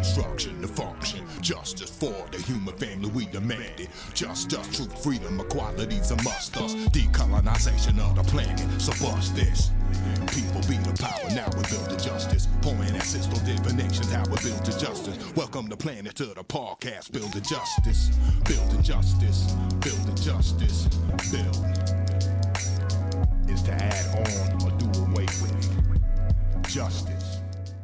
destruction to function. Justice for the human family, we demand it. Justice, truth, freedom, equality's a must. Us decolonization of the planet. So bust this. People be the power, now we build the justice. Pouring ancestral divinations, how we build the justice. Welcome the planet to the podcast. Build the justice, build the justice, build the justice. Build is to add on or do away with. Justice.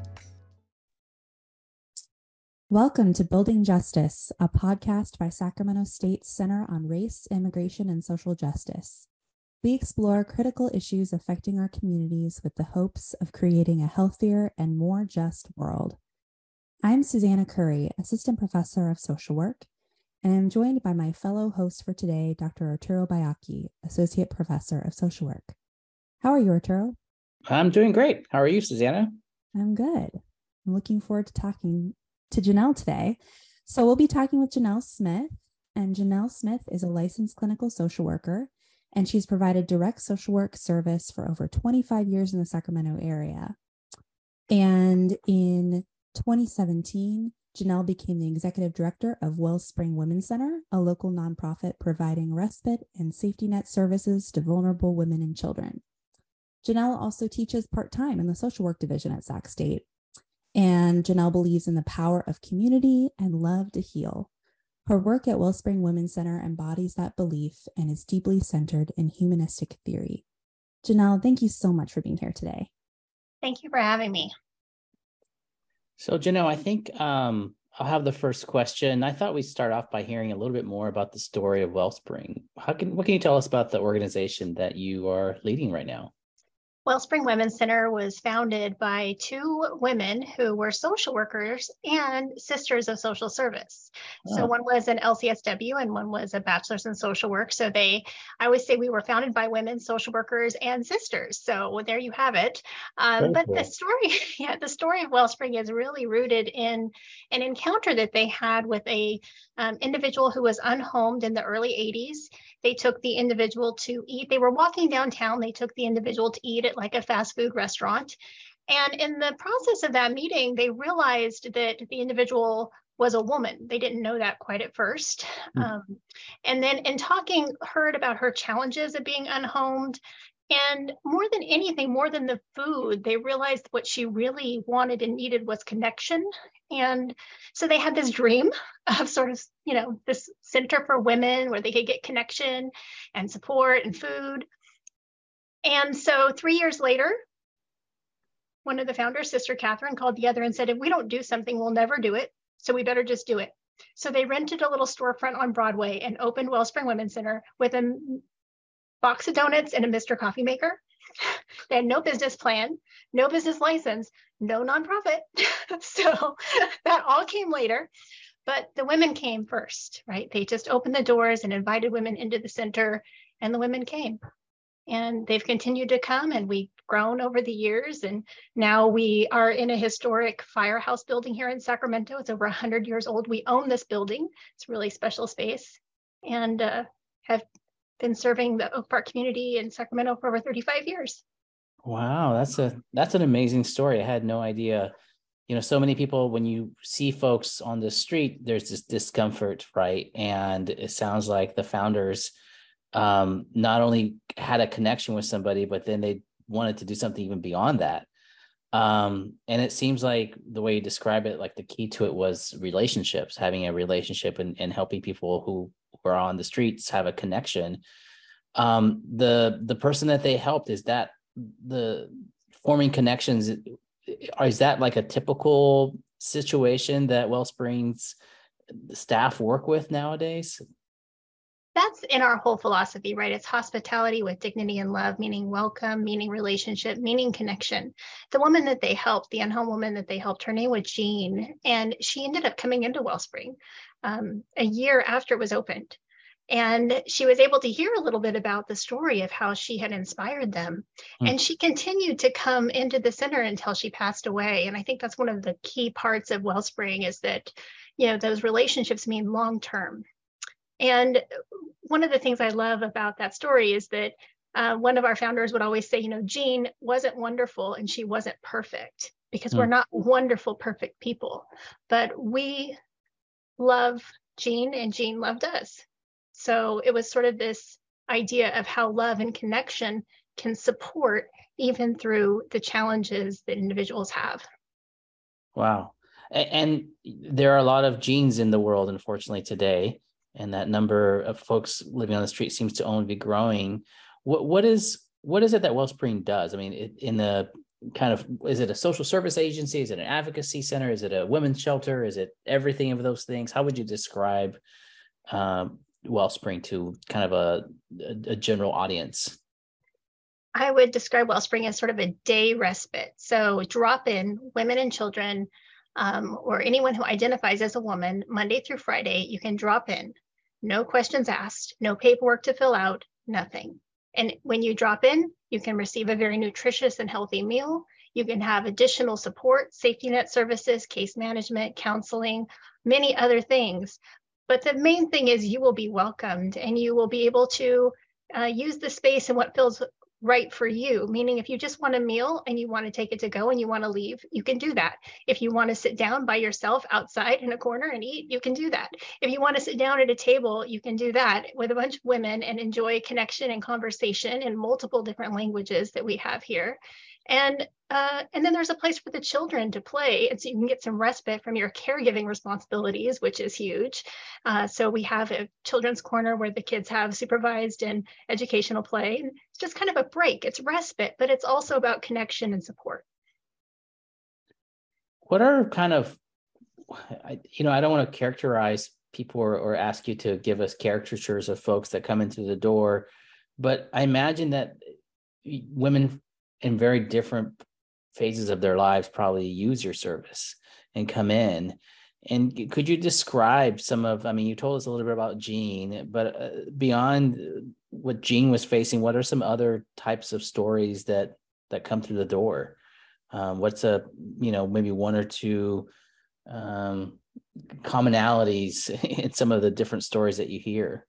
Welcome to Building Justice, a podcast by Sacramento State Center on Race, Immigration, and Social Justice. We explore critical issues affecting our communities with the hopes of creating a healthier and more just world. I'm Susanna Curry, Assistant Professor of Social Work, and I'm joined by my fellow host for today, Dr. Arturo Baiocchi, Associate Professor of Social Work. How are you, Arturo? I'm doing great. How are you, Susanna? I'm good. I'm looking forward to talking to Janelle today. So we'll be talking with Janelle Smith, and Janelle Smith is a licensed clinical social worker, and she's provided direct social work service for over 25 years in the Sacramento area. And in 2017, Janelle became the executive director of Wellspring Women's Center, a local nonprofit providing respite and safety net services to vulnerable women and children. Janelle also teaches part-time in the social work division at Sac State. And Janelle believes in the power of community and love to heal. Her work at Wellspring Women's Center embodies that belief and is deeply centered in humanistic theory. Janelle, thank you so much for being here today. Thank you for having me. So, Janelle, I think I'll have the first question. I thought we'd start off by hearing a little bit more about the story of Wellspring. What can you tell us about the organization that you are leading right now? Wellspring Women's Center was founded by two women who were social workers and sisters of social service. Oh. So one was an LCSW and one was a bachelor's in social work. So I always say we were founded by women, social workers, and sisters. So there you have it. But cool. The story of Wellspring is really rooted in an encounter that they had with a individual who was unhomed in the early 80s. They took the individual to eat. They were walking downtown. They took the individual to eat at like a fast food restaurant. And in the process of that meeting, they realized that the individual was a woman. They didn't know that quite at first. And then in talking, heard about her challenges of being unhomed. And more than anything, more than the food, they realized what she really wanted and needed was connection. And so they had this dream of sort of, this center for women where they could get connection and support and food. And so 3 years later, one of the founders, Sister Catherine, called the other and said, if we don't do something, we'll never do it. So we better just do it. So they rented a little storefront on Broadway and opened Wellspring Women's Center with a box of donuts and a Mr. Coffee maker. They had no business plan, no business license, no nonprofit. So that all came later, but the women came first, right? They just opened the doors and invited women into the center, and the women came. And they've continued to come, and we've grown over the years. And now we are in a historic firehouse building here in Sacramento. It's over 100 years old. We own this building. It's a really special space, and have been serving the Oak Park community in Sacramento for over 35 years. Wow, that's an amazing story. I had no idea. So many people, when you see folks on the street, there's this discomfort, right? And it sounds like the founders not only had a connection with somebody, but then they wanted to do something even beyond that. And it seems like the way you describe it, like the key to it was relationships, having a relationship and helping people who are on the streets have a connection. The person that they helped, is that the forming connections, is that like a typical situation that Wellspring's staff work with nowadays? That's in our whole philosophy, right? It's hospitality with dignity and love, meaning welcome, meaning relationship, meaning connection. The woman that they helped, the unhomed woman that they helped, her name was Jean, and she ended up coming into Wellspring a year after it was opened. And she was able to hear a little bit about the story of how she had inspired them. And she continued to come into the center until she passed away. And I think that's one of the key parts of Wellspring, is that, those relationships mean long-term. And one of the things I love about that story is that one of our founders would always say, Jean wasn't wonderful and she wasn't perfect, because we're not wonderful, perfect people, but we love Jean and Jean loved us. So it was sort of this idea of how love and connection can support even through the challenges that individuals have. Wow. And there are a lot of Jeans in the world, unfortunately, today. And that number of folks living on the street seems to only be growing. What is it that Wellspring does? I mean, in the kind of, is it a social service agency? Is it an advocacy center? Is it a women's shelter? Is it everything of those things? How would you describe Wellspring to kind of a general audience? I would describe Wellspring as sort of a day respite. So drop in women and children, or anyone who identifies as a woman, Monday through Friday, you can drop in. No questions asked, no paperwork to fill out, nothing. And when you drop in, you can receive a very nutritious and healthy meal. You can have additional support, safety net services, case management, counseling, many other things. But the main thing is you will be welcomed and you will be able to use the space in what feels right for you. Meaning if you just want a meal and you want to take it to go and you want to leave, you can do that. If you want to sit down by yourself outside in a corner and eat, you can do that. If you want to sit down at a table, you can do that with a bunch of women and enjoy connection and conversation in multiple different languages that we have here. And then there's a place for the children to play, and so you can get some respite from your caregiving responsibilities, which is huge. So we have a children's corner where the kids have supervised and educational play. It's just kind of a break. It's respite, but it's also about connection and support. What are kind of, I don't want to characterize people or ask you to give us caricatures of folks that come into the door, but I imagine that women in very different phases of their lives probably use your service and come in. And could you describe some of, I mean, you told us a little bit about Jean, but beyond what Jean was facing, what are some other types of stories that come through the door? What's maybe one or two commonalities in some of the different stories that you hear?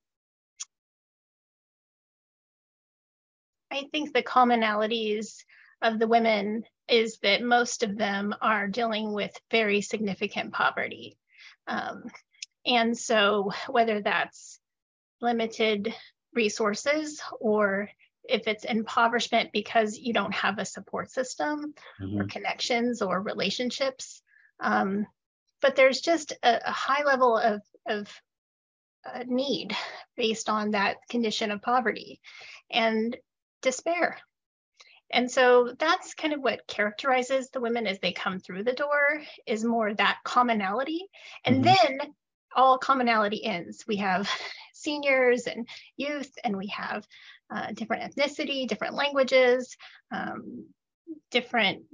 I think the commonalities of the women is that most of them are dealing with very significant poverty. And so whether that's limited resources or if it's impoverishment because you don't have a support system or connections or relationships. But there's just a high level of need based on that condition of poverty and despair. And so that's kind of what characterizes the women as they come through the door, is more that commonality. And then all commonality ends. We have seniors and youth, and we have different ethnicity, different languages, different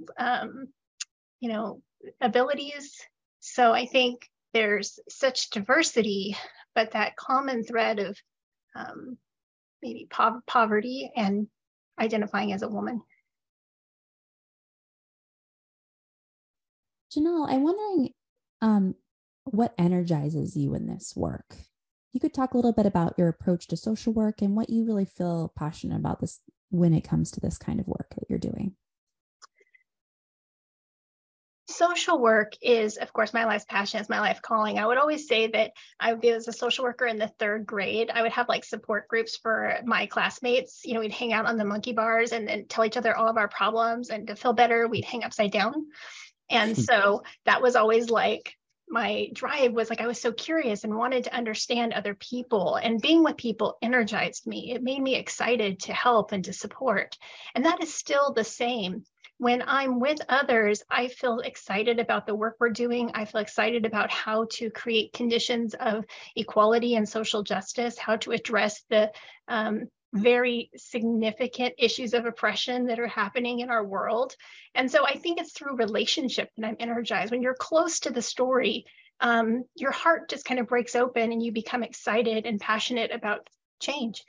abilities. So I think there's such diversity, but that common thread of maybe poverty and identifying as a woman. Janelle, I'm wondering what energizes you in this work? You could talk a little bit about your approach to social work and what you really feel passionate about this when it comes to this kind of work that you're doing. Social work is, of course, my life's passion, it's my life calling. I would always say that I would be as a social worker in the 3rd grade. I would have like support groups for my classmates. We'd hang out on the monkey bars and then tell each other all of our problems. And to feel better, we'd hang upside down. And so that was always like my drive, was like I was so curious and wanted to understand other people, and being with people energized me. It made me excited to help and to support. And that is still the same. When I'm with others, I feel excited about the work we're doing. I feel excited about how to create conditions of equality and social justice, how to address the very significant issues of oppression that are happening in our world. And so I think it's through relationship that I'm energized. When you're close to the story, your heart just kind of breaks open and you become excited and passionate about change.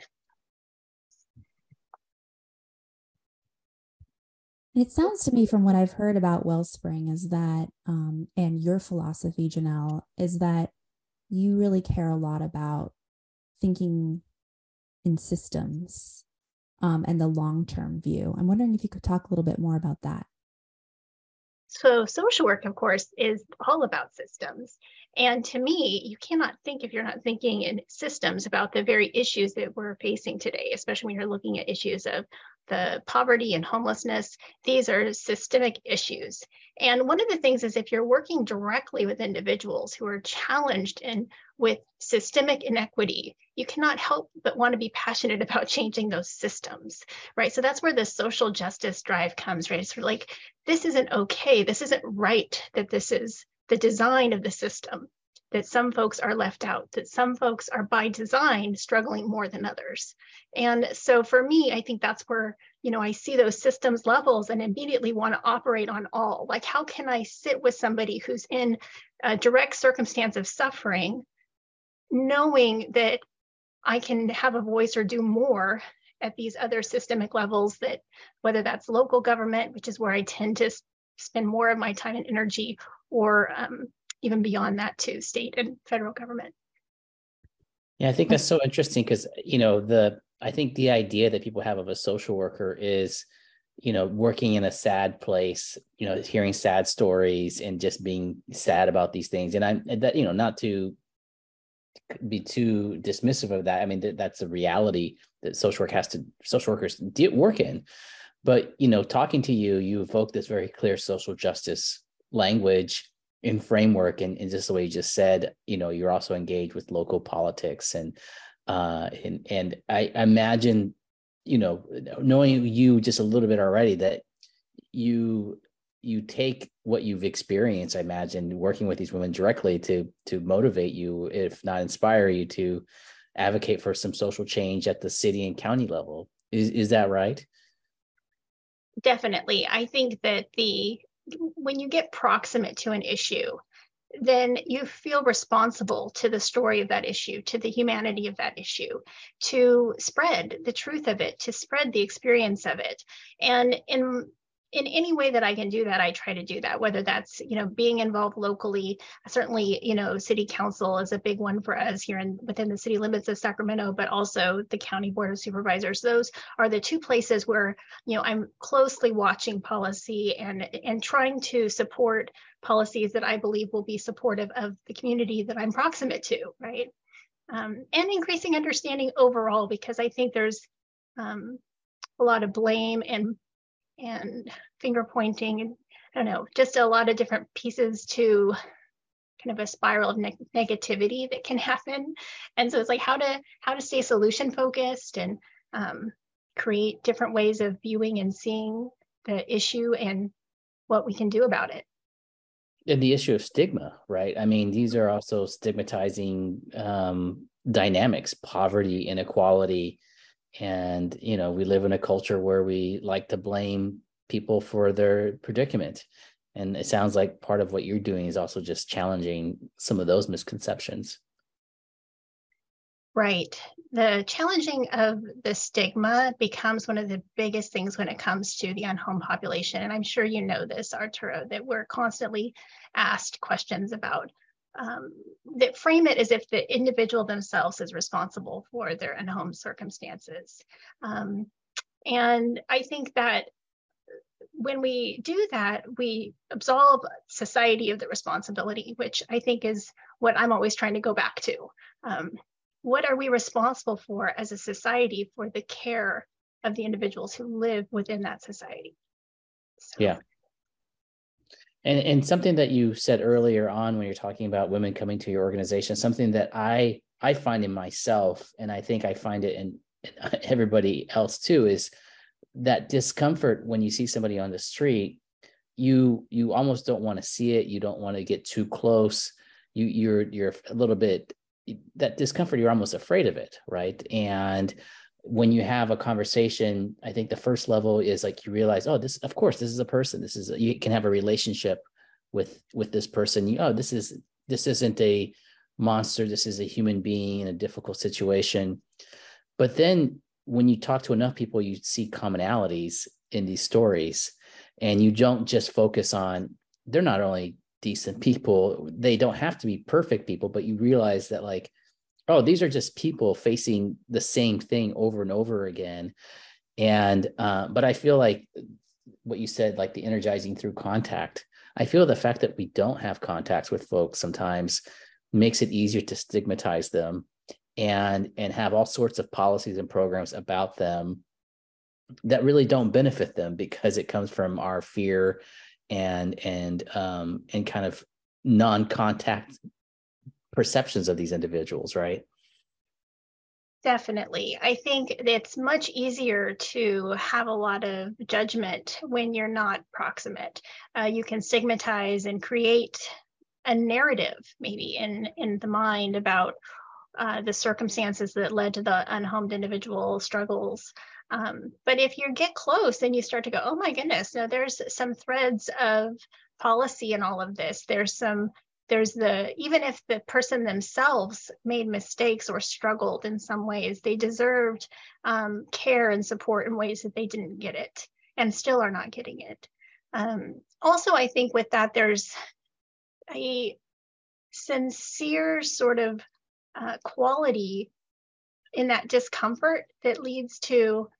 It sounds to me, from what I've heard about Wellspring, is that, and your philosophy, Janelle, is that you really care a lot about thinking in systems and the long-term view. I'm wondering if you could talk a little bit more about that. So social work, of course, is all about systems. And to me, you cannot think if you're not thinking in systems about the very issues that we're facing today, especially when you're looking at issues of the poverty and homelessness. These are systemic issues. And one of the things is if you're working directly with individuals who are challenged and with systemic inequity, you cannot help but want to be passionate about changing those systems, right? So that's where the social justice drive comes, right? It's sort of like, this isn't okay. This isn't right that this is the design of the system, that some folks are left out, that some folks are by design struggling more than others. And so for me, I think that's where, I see those systems levels and immediately want to operate on all. Like, how can I sit with somebody who's in a direct circumstance of suffering, knowing that I can have a voice or do more at these other systemic levels, that whether that's local government, which is where I tend to spend more of my time and energy, or even beyond that to state and federal government. Yeah, I think that's so interesting because, I think the idea that people have of a social worker is, working in a sad place, hearing sad stories and just being sad about these things. And that, not to be too dismissive of that. I mean, that's a reality that social workers work in. But, talking to you, you evoke this very clear social justice language in framework, and just the way you just said, you're also engaged with local politics, and I imagine, knowing you just a little bit already, that you take what you've experienced, I imagine, working with these women directly to motivate you, if not inspire you, to advocate for some social change at the city and county level. Is that right? Definitely. I think that when you get proximate to an issue, then you feel responsible to the story of that issue, to the humanity of that issue, to spread the truth of it, to spread the experience of it. And in any way that I can do that, I try to do that, whether that's, being involved locally. Certainly, city council is a big one for us here within the city limits of Sacramento, but also the county board of supervisors. Those are the two places where, I'm closely watching policy and trying to support policies that I believe will be supportive of the community that I'm proximate to, right? And increasing understanding overall, because I think there's a lot of blame and finger pointing, and I don't know, just a lot of different pieces to kind of a spiral of negativity that can happen. And so it's like how to stay solution focused and create different ways of viewing and seeing the issue and what we can do about it. And the issue of stigma, right? I mean, these are also stigmatizing dynamics, poverty, inequality. And, we live in a culture where we like to blame people for their predicament. And it sounds like part of what you're doing is also just challenging some of those misconceptions. Right. The challenging of the stigma becomes one of the biggest things when it comes to the unhomed population. And I'm sure you know this, Arturo, that we're constantly asked questions about that frame it as if the individual themselves is responsible for their unhomed circumstances. And I think that when we do that, we absolve society of the responsibility, which I think is what I'm always trying to go back to. What are we responsible for as a society for the care of the individuals who live within that society? So. Yeah. And something that you said earlier on when you're talking about women coming to your organization, something that I find in myself, and I think I find it in everybody else too, is that discomfort when you see somebody on the street. You almost don't want to see it. You don't want to get too close. You're a little bit, that discomfort, you're almost afraid of it, right? And when you have a conversation, I think the first level is like you realize, oh, this is a person. You can have a relationship with this person. This isn't a monster. This is a human being in a difficult situation. But then when you talk to enough people, you see commonalities in these stories, and you don't just focus on, they're not only decent people, they don't have to be perfect people, but you realize that, like, oh, these are just people facing the same thing over and over again. And but I feel like what you said, like the energizing through contact, I feel the fact that we don't have contacts with folks sometimes makes it easier to stigmatize them and have all sorts of policies and programs about them that really don't benefit them, because it comes from our fear and kind of non-contact perceptions of these individuals, right? Definitely. I think it's much easier to have a lot of judgment when you're not proximate. You can stigmatize and create a narrative maybe in the mind about the circumstances that led to the unhomed individual struggles. But if you get close and you start to go, oh my goodness, no, there's some threads of policy in all of this. Even if the person themselves made mistakes or struggled in some ways, they deserved care and support in ways that they didn't get it and still are not getting it. Also, I think with that, there's a sincere sort of quality in that discomfort that leads to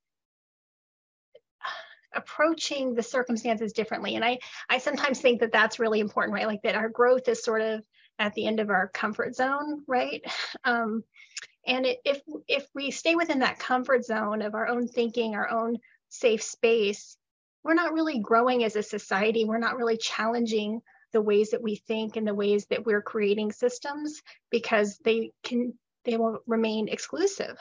approaching the circumstances differently. And I sometimes think that that's really important, right? Like that our growth is sort of at the end of our comfort zone, right? And if we stay within that comfort zone of our own thinking, our own safe space, we're not really growing as a society. We're not really challenging the ways that we think and the ways that we're creating systems, because they will remain exclusive.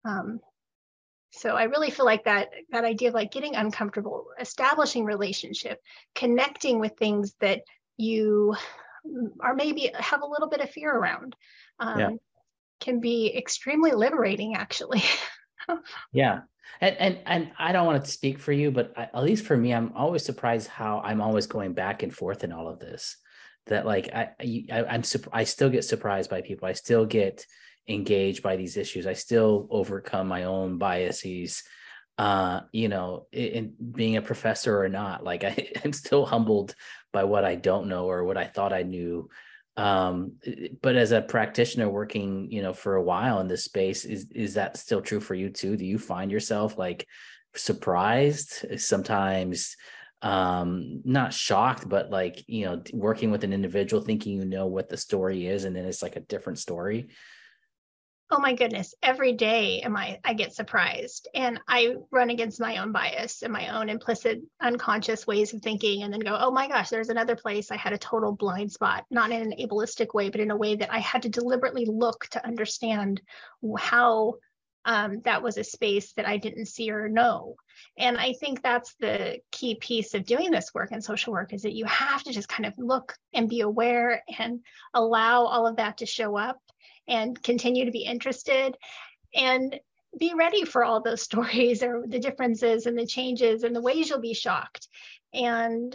So I really feel like that idea of like getting uncomfortable, establishing relationship, connecting with things that you are maybe have a little bit of fear around, can be extremely liberating, actually. Yeah. And I don't want to speak for you, but at least for me, I'm always surprised how I'm always going back and forth in all of this. That like I still get surprised by people. I still get engaged by these issues. I still overcome my own biases. In being a professor or not, like I'm still humbled by what I don't know or what I thought I knew. But as a practitioner working, for a while in this space, is that still true for you too? Do you find yourself like surprised sometimes, not shocked, but like, working with an individual thinking what the story is, and then it's like a different story? Oh my goodness, every day I get surprised, and I run against my own bias and my own implicit unconscious ways of thinking, and then go, oh my gosh, there's another place I had a total blind spot, not in an ableistic way, but in a way that I had to deliberately look to understand how that was a space that I didn't see or know. And I think that's the key piece of doing this work in social work, is that you have to just kind of look and be aware and allow all of that to show up and continue to be interested and be ready for all those stories or the differences and the changes and the ways you'll be shocked. And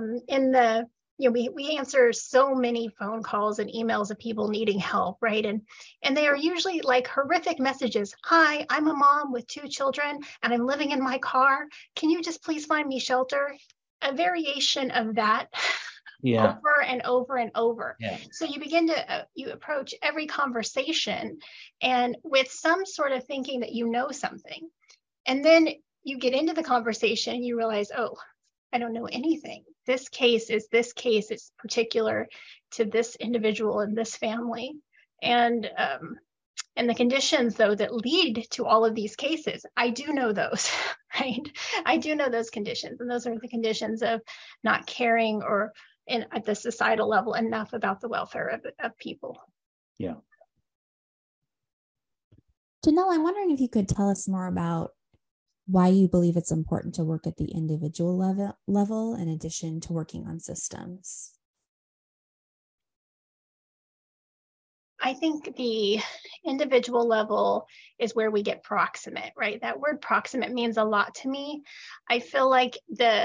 we answer so many phone calls and emails of people needing help, right? And they are usually like horrific messages. Hi, I'm a mom with 2 children and I'm living in my car. Can you just please find me shelter? A variation of that. Yeah. Over and over and over. Yeah. So you begin to you approach every conversation and with some sort of thinking that you know something, and then you get into the conversation and you realize, oh, I don't know anything. This case is particular to this individual and this family, and the conditions though that lead to all of these cases, I do know those, right? I do know those conditions, and those are the conditions of not caring or at the societal level enough about the welfare of people. Yeah. Janelle, I'm wondering if you could tell us more about why you believe it's important to work at the individual level in addition to working on systems. I think the individual level is where we get proximate, right? That word proximate means a lot to me. I feel like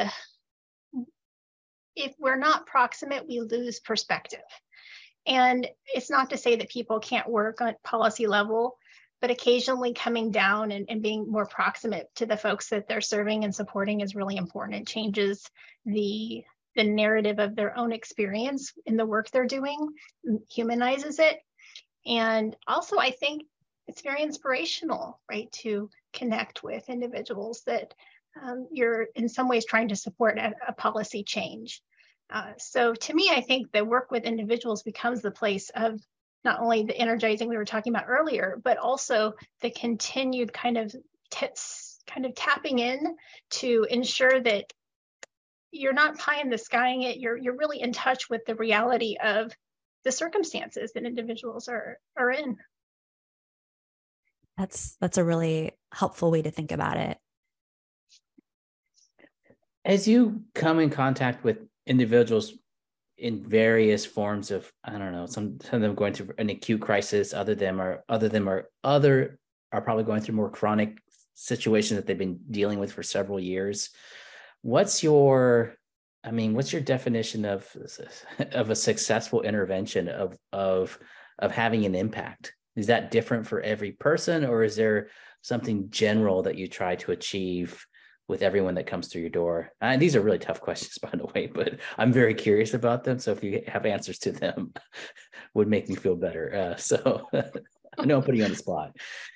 if we're not proximate, we lose perspective. And it's not to say that people can't work on policy level, but occasionally coming down and being more proximate to the folks that they're serving and supporting is really important. It changes the narrative of their own experience in the work they're doing, humanizes it. And also, I think it's very inspirational, right, to connect with individuals that you're in some ways trying to support a policy change. So to me, I think the work with individuals becomes the place of not only the energizing we were talking about earlier, but also the continued kind of tapping in to ensure that you're not pie in the skying it. You're really in touch with the reality of the circumstances that individuals are in. That's a really helpful way to think about it. As you come in contact with individuals in various forms of, I don't know, some of them going through an acute crisis, other are probably going through more chronic situations that they've been dealing with for several years. What's your definition of a successful intervention of having an impact? Is that different for every person, or is there something general that you try to achieve with everyone that comes through your door? And these are really tough questions, by the way, but I'm very curious about them. So if you have answers to them, would make me feel better. So I know I'm putting you on the spot.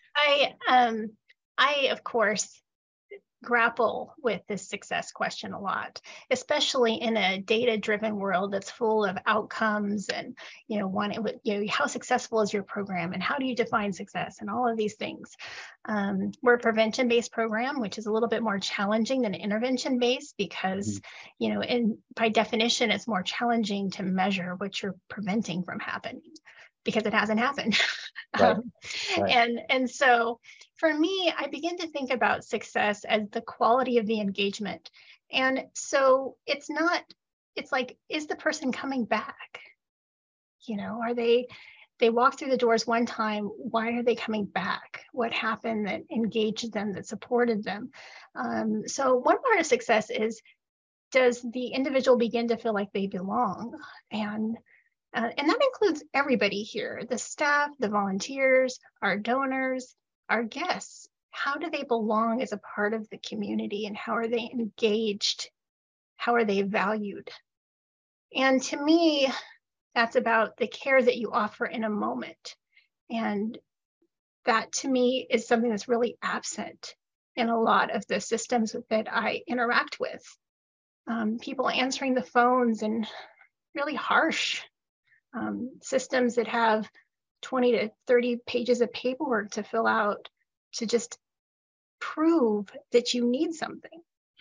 I of course grapple with this success question a lot, especially in a data-driven world that's full of outcomes and, how successful is your program and how do you define success and all of these things. We're a prevention-based program, which is a little bit more challenging than intervention-based because, by definition, it's more challenging to measure what you're preventing from happening because it hasn't happened. Right. And so for me, I begin to think about success as the quality of the engagement. And so it's like, is the person coming back? Are they walk through the doors one time, why are they coming back? What happened that engaged them, that supported them? So one part of success is, does the individual begin to feel like they belong? And that includes everybody here, the staff, the volunteers, our donors, our guests. How do they belong as a part of the community, and how are they engaged? How are they valued? And to me, that's about the care that you offer in a moment. And that to me is something that's really absent in a lot of the systems that I interact with. People answering the phones and really harsh systems that have 20 to 30 pages of paperwork to fill out to just prove that you need something.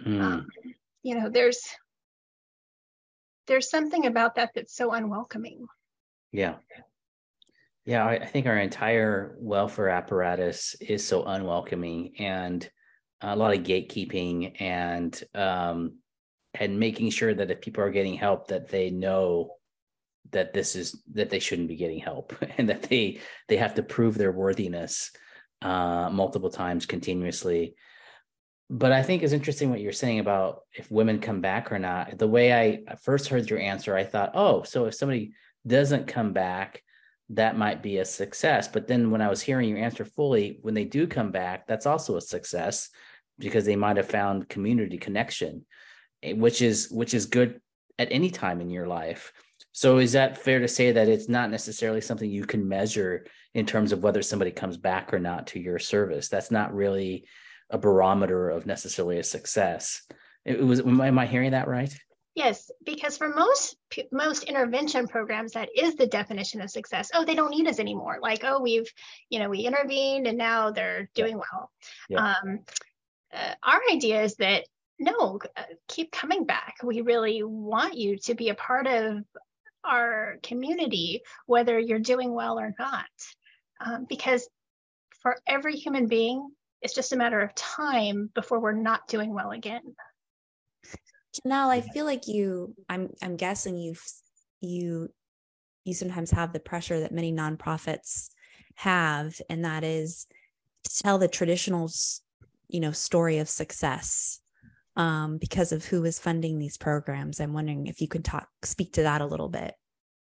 There's something about that that's so unwelcoming. Yeah. I think our entire welfare apparatus is so unwelcoming, and a lot of gatekeeping and making sure that if people are getting help, that they know that they shouldn't be getting help, and that they have to prove their worthiness multiple times continuously. But I think it's interesting what you're saying about if women come back or not. The way I first heard your answer, I thought, oh, so if somebody doesn't come back, that might be a success. But then when I was hearing your answer fully, when they do come back, that's also a success because they might have found community connection, which is good at any time in your life. So is that fair to say that it's not necessarily something you can measure in terms of whether somebody comes back or not to your service? That's not really a barometer of necessarily a success. Am I hearing that right? Yes, because for most intervention programs, that is the definition of success. Oh, they don't need us anymore. Like, oh, we intervened and now they're doing well. Yeah. Our idea is that no, keep coming back. We really want you to be a part of our community, whether you're doing well or not. Because for every human being, it's just a matter of time before we're not doing well again. Janelle, I feel like I'm guessing you sometimes have the pressure that many nonprofits have, and that is to tell the traditional, story of success because of who is funding these programs. I'm wondering if you could speak to that a little bit.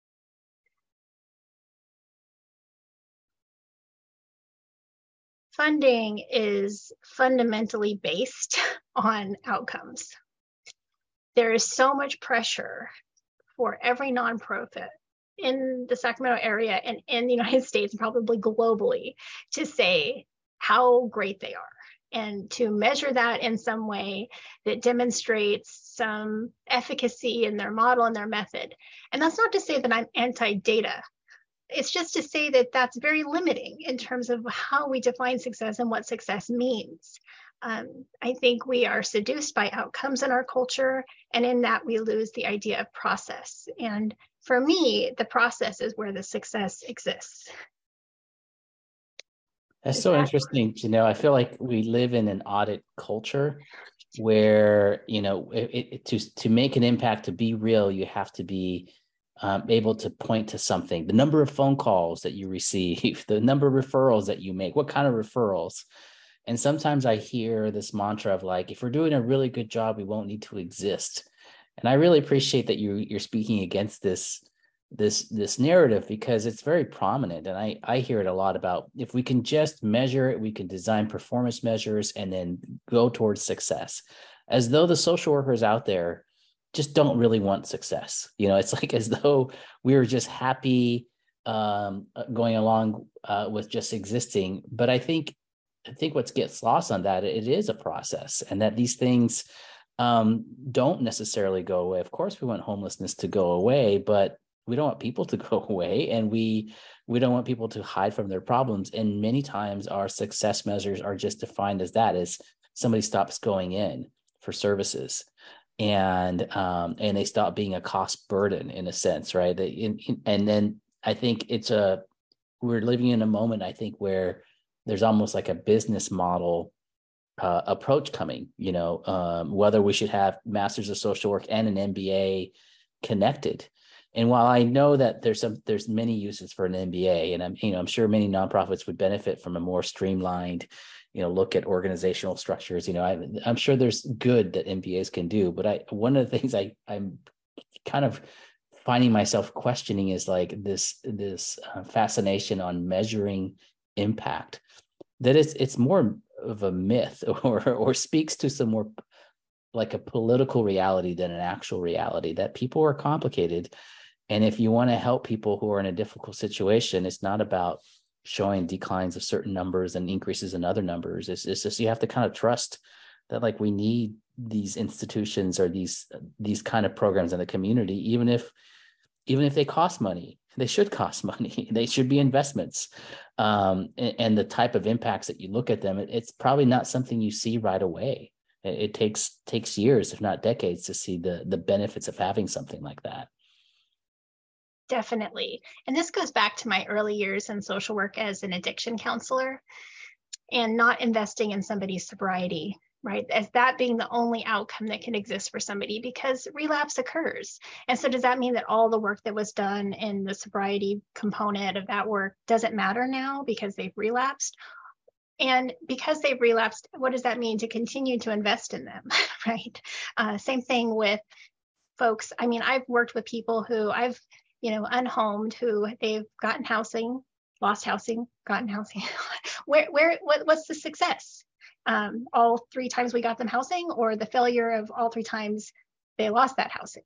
Funding is fundamentally based on outcomes. There is so much pressure for every nonprofit in the Sacramento area and in the United States, and probably globally, to say how great they are and to measure that in some way that demonstrates some efficacy in their model and their method. And that's not to say that I'm anti-data. It's just to say that that's very limiting in terms of how we define success and what success means. I think we are seduced by outcomes in our culture, and in that we lose the idea of process. And for me, the process is where the success exists. That's so interesting, Janelle. I feel like we live in an audit culture where, to make an impact, to be real, you have to be able to point to something, the number of phone calls that you receive, the number of referrals that you make, what kind of referrals. And sometimes I hear this mantra of like, if we're doing a really good job, we won't need to exist. And I really appreciate that you're speaking against this narrative, because it's very prominent. And I hear it a lot about, if we can just measure it, we can design performance measures and then go towards success, as though the social workers out there just don't really want success. It's like as though we were just happy going along with just existing. But I think what gets lost on that, it is a process, and that these things don't necessarily go away. Of course, we want homelessness to go away, but we don't want people to go away, and we don't want people to hide from their problems. And many times our success measures are just defined as that, as somebody stops going in for services, and they stop being a cost burden in a sense, right? And then I think we're living in a moment, I think, where there's almost like a business model approach coming, whether we should have Masters of Social Work and an MBA connected. And while I know that there's many uses for an MBA, and I'm sure many nonprofits would benefit from a more streamlined, look at organizational structures. I'm sure there's good that MBAs can do, but one of the things I'm kind of finding myself questioning is like this fascination on measuring impact, that it's more of a myth or speaks to some more like a political reality than an actual reality, that people are complicated. And if you want to help people who are in a difficult situation, it's not about showing declines of certain numbers and increases in other numbers. It's just, you have to kind of trust that like we need these institutions or these kind of programs in the community, even if they cost money. They should cost money. They should be investments. And the type of impacts that you look at them, it's probably not something you see right away. It takes years, if not decades, to see the benefits of having something like that. Definitely. And this goes back to my early years in social work as an addiction counselor, and not investing in somebody's sobriety, right? As that being the only outcome that can exist for somebody, because relapse occurs. And so does that mean that all the work that was done in the sobriety component of that work doesn't matter now because they've relapsed? And because they've relapsed, what does that mean to continue to invest in them, right? Same thing with folks. I mean, I've worked with people who I've unhomed, who they've gotten housing, lost housing, gotten housing. What's the success? All 3 times we got them housing, or the failure of all 3 times they lost that housing?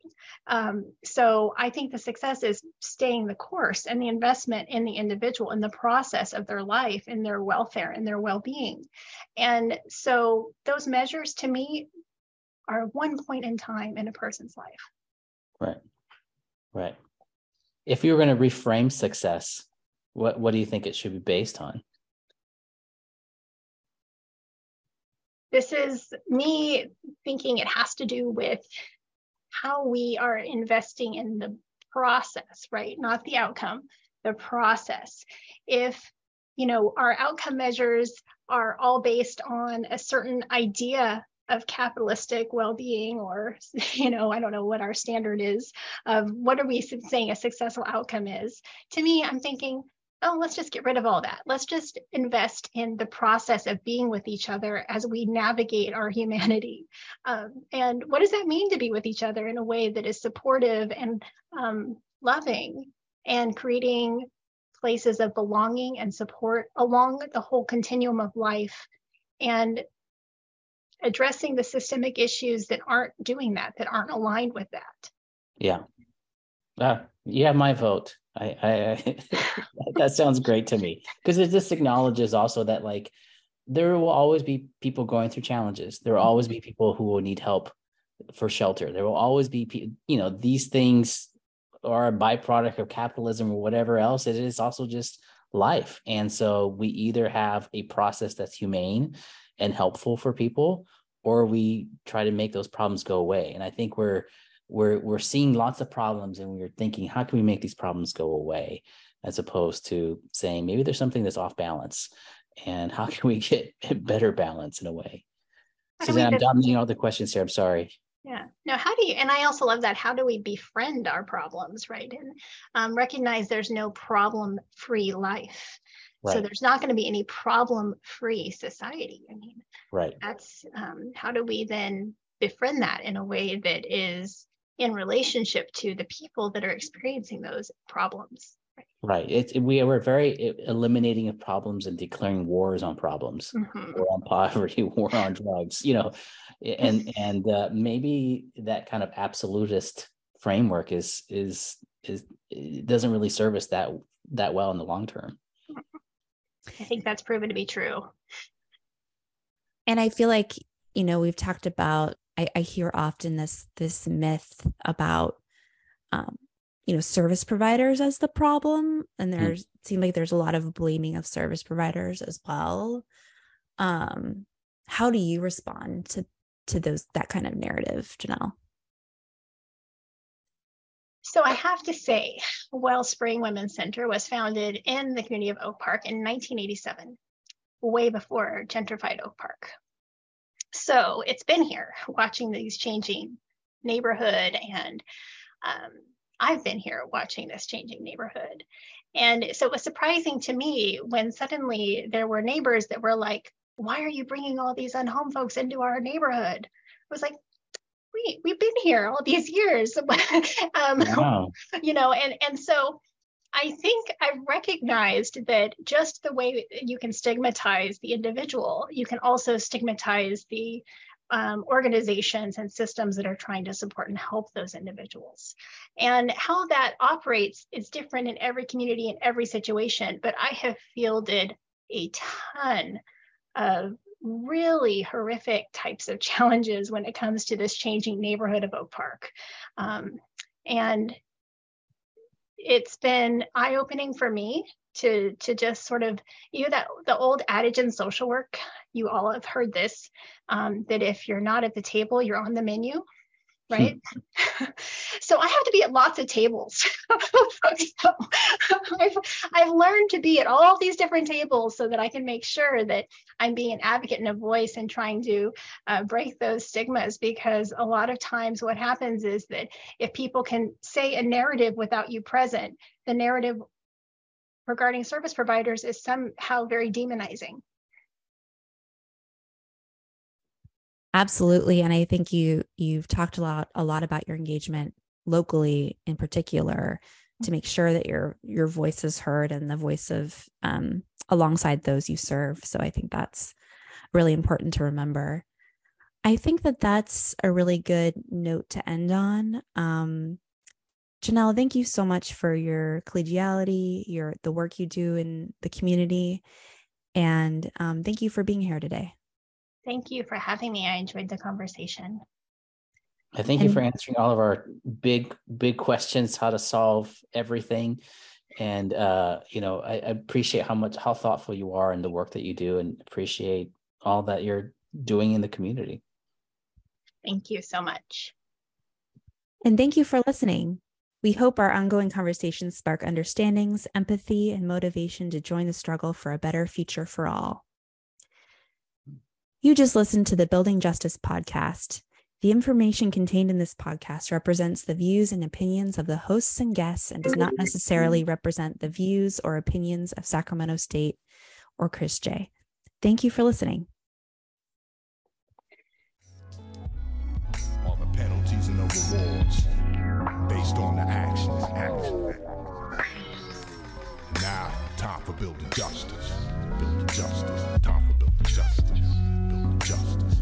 So I think the success is staying the course and the investment in the individual, in the process of their life, in their welfare, and their well-being. And so those measures to me are one point in time in a person's life. Right. If you were going to reframe success, what do you think it should be based on? This is me thinking it has to do with how we are investing in the process, right? Not the outcome, the process. If, our outcome measures are all based on a certain idea of capitalistic well-being, or, I don't know what our standard is of what are we saying a successful outcome is. To me, I'm thinking, oh, let's just get rid of all that. Let's just invest in the process of being with each other as we navigate our humanity. And what does that mean to be with each other in a way that is supportive and loving, and creating places of belonging and support along the whole continuum of life, and addressing the systemic issues that aren't doing that aren't aligned with that. Yeah. You have my vote. I that sounds great to me, because it just acknowledges also that, like, there will always be people going through challenges. There will always be people who will need help for shelter. There will always be, these things are a byproduct of capitalism or whatever else. It is also just life. And so we either have a process that's humane and helpful for people, or we try to make those problems go away. And I think we're seeing lots of problems, and we're thinking, how can we make these problems go away, as opposed to saying maybe there's something that's off balance, and how can we get better balance in a way. Suzanne, I'm dominating all the questions here. I'm sorry. Yeah. No, how do you, and I also love that, how do we befriend our problems, right? And recognize there's no problem-free life. Right. So there's not going to be any problem-free society. I mean, right. That's, how do we then befriend that in a way that is in relationship to the people that are experiencing those problems? Right. We're very eliminating of problems and declaring wars on problems, war on poverty, war on drugs, and maybe that kind of absolutist framework is it doesn't really serve us that well in the long term. I think that's proven to be true. And I feel like, we've talked about, I hear often this myth about, service providers as the problem. And seems like there's a lot of blaming of service providers as well. How do you respond to that kind of narrative, Janelle? So I have to say, Wellspring Women's Center was founded in the community of Oak Park in 1987, way before gentrified Oak Park. So it's been here watching these changing neighborhood, and I've been here watching this changing neighborhood. And so it was surprising to me when suddenly there were neighbors that were like, why are you bringing all these unhomed folks into our neighborhood? I was like, we've been here all these years. Wow. And so I think I've recognized that just the way you can stigmatize the individual, you can also stigmatize the organizations and systems that are trying to support and help those individuals. And how that operates is different in every community, in every situation, but I have fielded a ton of really horrific types of challenges when it comes to this changing neighborhood of Oak Park. And it's been eye-opening for me to just sort of, that the old adage in social work, you all have heard this, that if you're not at the table, you're on the menu, right? So I have to be at lots of tables. So I've learned to be at all these different tables so that I can make sure that I'm being an advocate and a voice and trying to break those stigmas, because a lot of times what happens is that if people can say a narrative without you present, the narrative regarding service providers is somehow very demonizing. Absolutely. And I think you've talked a lot about your engagement locally in particular to make sure that your voice is heard and the voice of alongside those you serve. So I think that's really important to remember. I think that's a really good note to end on. Janelle, thank you so much for your collegiality, the work you do in the community. And thank you for being here today. Thank you for having me. I enjoyed the conversation. I thank you for answering all of our big questions, how to solve everything. And, I appreciate how thoughtful you are in the work that you do, and appreciate all that you're doing in the community. Thank you so much. And thank you for listening. We hope our ongoing conversations spark understandings, empathy, and motivation to join the struggle for a better future for all. You just listened to the Building Justice podcast. The information contained in this podcast represents the views and opinions of the hosts and guests and does not necessarily represent the views or opinions of Sacramento State or Chris J. Thank you for listening. All the penalties and the rewards based on the actions. Now, time for building justice. Building justice. Time for building justice. Building justice.